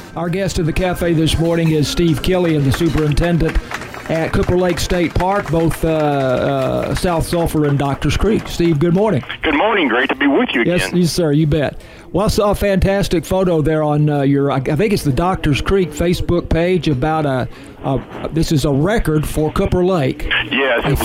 Our guest of the cafe this morning is Steve Killian, the superintendent at Cooper Lake State Park, both South Sulphur and Doctors Creek. Steve, good morning. Good morning. Great to be with you again. Yes, sir. You bet. Well, I saw a fantastic photo there on your, I think it's the Doctors Creek Facebook page about this is a record for Cooper Lake. Yes, it was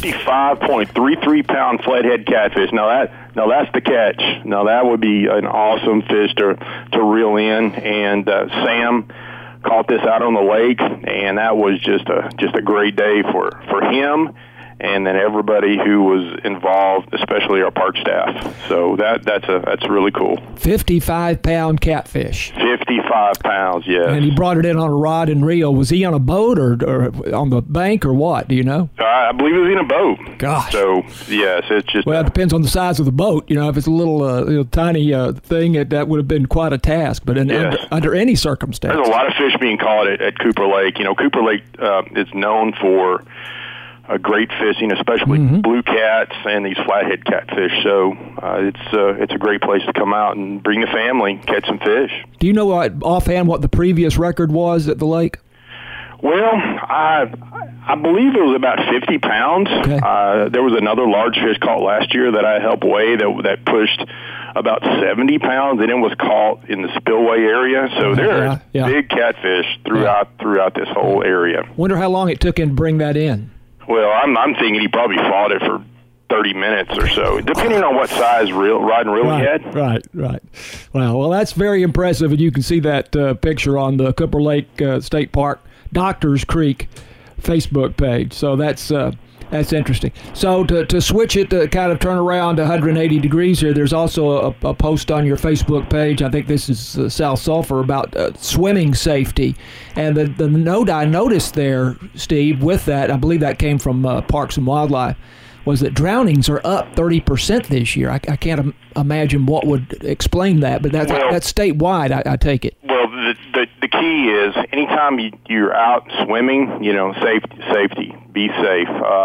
55.33 pound flathead catfish. Now that's the catch. Now that would be an awesome fish to reel in. And Sam caught this out on the lake, and that was just a great day for him. And then everybody who was involved, especially our park staff. So that's really cool. 55-pound catfish. 55 pounds, yes. And he brought it in on a rod and reel. Was he on a boat or on the bank or what? Do you know? I believe he was in a boat. Gosh. So yes, it's just. Well, it depends on the size of the boat. You know, if it's a little tiny thing, that would have been quite a task. But under any circumstance, there's a lot of fish being caught at Cooper Lake. You know, Cooper Lake is known for great fishing, especially blue cats and these flathead catfish. So it's a great place to come out and bring the family, catch some fish. Do you know offhand what the previous record was at the lake? Well, I believe it was about 50 pounds. Okay. There was another large fish caught last year that I helped weigh that pushed about 70 pounds, and it was caught in the spillway area. So there are big catfish throughout this whole area. Wonder how long it took him to bring that in. Well, I'm thinking he probably fought it for 30 minutes or so, depending on what size rod and reel he had. Right. Well, that's very impressive, and you can see that picture on the Cooper Lake State Park Doctors Creek Facebook page. So that's interesting. So to switch it, to kind of turn around 180 degrees here, there's also a post on your Facebook page, I think this is South Sulphur, about swimming safety. And the note I noticed there, Steve, with that, I believe that came from Parks and Wildlife, was that drownings are up 30% this year. I can't imagine what would explain that, but that's statewide, I take it. Well, the key is anytime you're out swimming, you know, safety, be safe.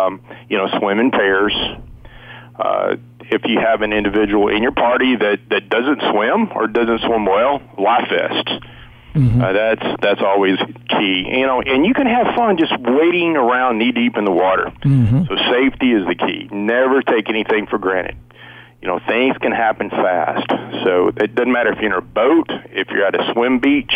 Swim in pairs. If you have an individual in your party that doesn't swim or doesn't swim well, life vest. That's always key. You know, and you can have fun just wading around knee deep in the water. So safety is the key. Never take anything for granted. You know, things can happen fast. So it doesn't matter if you're in a boat, if you're at a swim beach.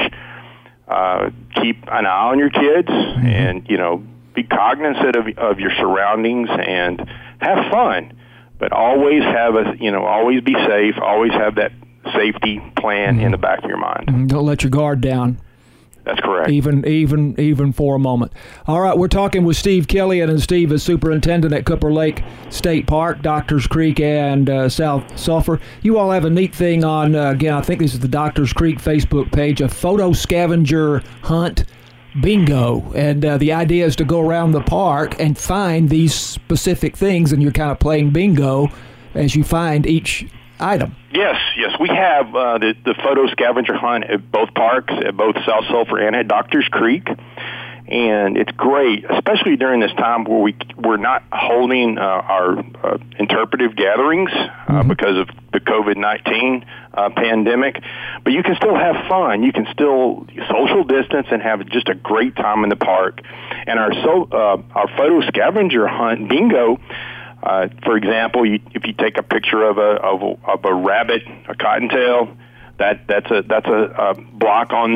Keep an eye on your kids, and be cognizant of your surroundings and have fun. But always always be safe. Always have that safety plan in the back of your mind. Don't let your guard down. That's correct. Even for a moment. All right, we're talking with Steve Killian, and Steve is superintendent at Cooper Lake State Park, Doctors Creek, and South Sulphur. You all have a neat thing on, again, I think this is the Doctors Creek Facebook page, a photo scavenger hunt bingo. And the idea is to go around the park and find these specific things, and you're kind of playing bingo as you find each item. Yes, we have the photo scavenger hunt at both parks, at both South Sulphur and at Doctors Creek, and it's great, especially during this time where we're not holding our interpretive gatherings because of the COVID-19 pandemic, but you can still have fun. You can still social distance and have just a great time in the park. And our photo scavenger hunt bingo. For example, if you take a picture of a rabbit, a cottontail, that's a block on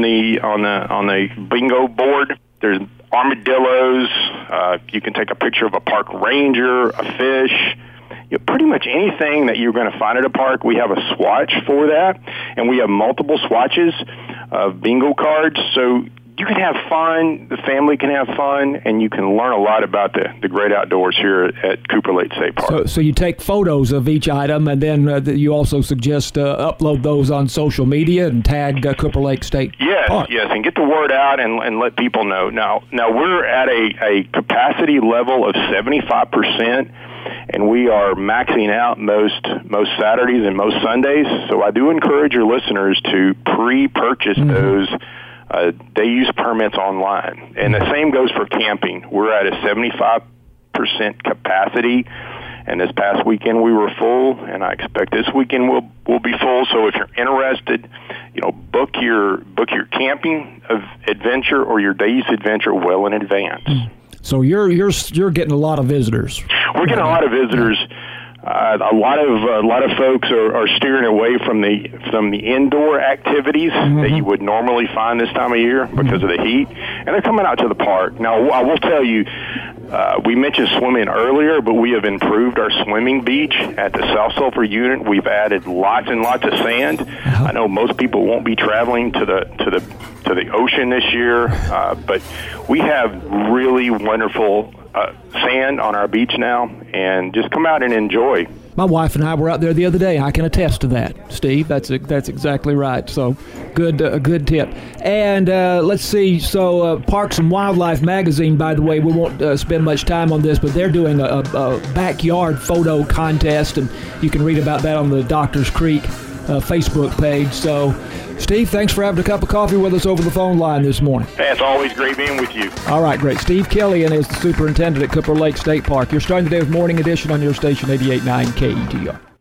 the bingo board. There's armadillos. You can take a picture of a park ranger, a fish. Pretty much anything that you're going to find at a park, we have a swatch for that, and we have multiple swatches of bingo cards. So you can have fun, the family can have fun, and you can learn a lot about the great outdoors here at Cooper Lake State Park. So you take photos of each item, and then you also suggest upload those on social media and tag Cooper Lake State Park. Yes, and get the word out and let people know. Now we're at a capacity level of 75%, and we are maxing out most Saturdays and most Sundays. So I do encourage your listeners to pre-purchase those day use permits online. And the same goes for camping. We're at a 75% capacity, And this past weekend we were full, and I expect this weekend we'll be full. So if you're interested, book your camping adventure or your day's adventure well in advance. So you're getting a lot of visitors. We're getting a lot of visitors. A lot of folks are steering away from the indoor activities that you would normally find this time of year because of the heat, and they're coming out to the park. Now, I will tell you, we mentioned swimming earlier, but we have improved our swimming beach at the South Sulphur unit. We've added lots and lots of sand. I know most people won't be traveling to the ocean this year, but we have really wonderful sand on our beach now, and just come out and enjoy. My wife and I were out there the other day. I can attest to that, Steve. That's exactly right. So, good tip. And let's see. So, Parks and Wildlife magazine, by the way, we won't spend much time on this, but they're doing a backyard photo contest, and you can read about that on the Doctors Creek Facebook page. So, Steve, thanks for having a cup of coffee with us over the phone line this morning. Hey, it's always great being with you. All right, great. Steve Killian is the superintendent at Cooper Lake State Park. You're starting the day with Morning Edition on your station 88.9 KETR.